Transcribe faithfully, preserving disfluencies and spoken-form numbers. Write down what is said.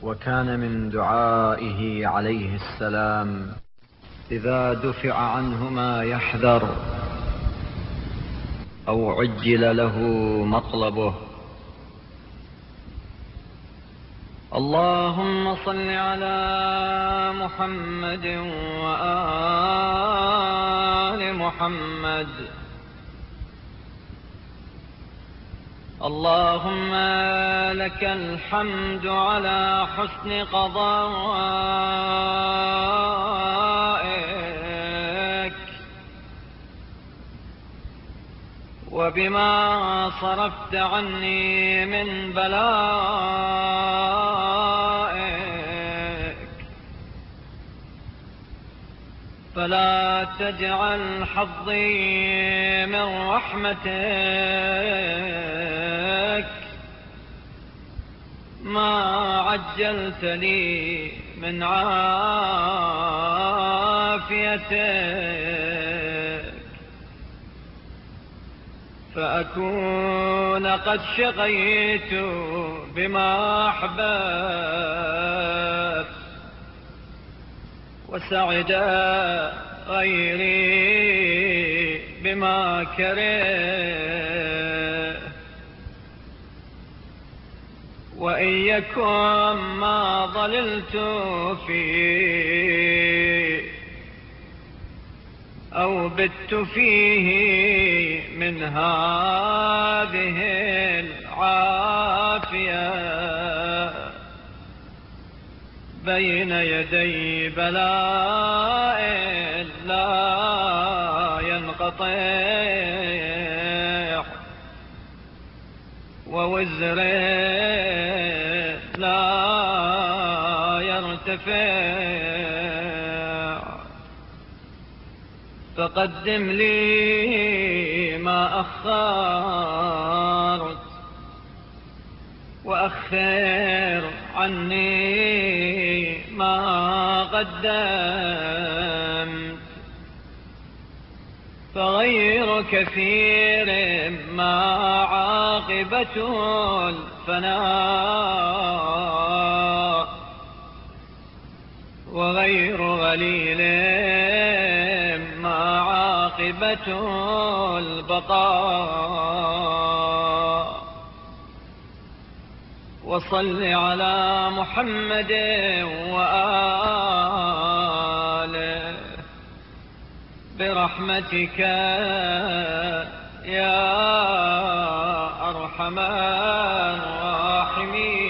وكان من دعائه عليه السلام إذا دفع عنه ما يحذر أو عجل له مطلبه: اللهم صل على محمد وآل محمد. اللهم لك الحمد على حسن قضائك وبما صرفت عني من بلائك، فلا تجعل حظي من رحمتك ما عجلت لي من عافيتك، فأكون قد شقيت بما أحببت وسعد غيري بما كره. وإن يكن ما ضللت فيه أو بت فيه من هذه العافية بين يدي بلاء لا ينقطع ووزر لا يرتفع، فقدم لي ما أخرت وأخر عني ما قدمت، فغير كثير ما عاقبة الفناء وغير غليل ما عاقبة البقاء. وصل على محمد وآله برحمتك يا أرحم الراحمين.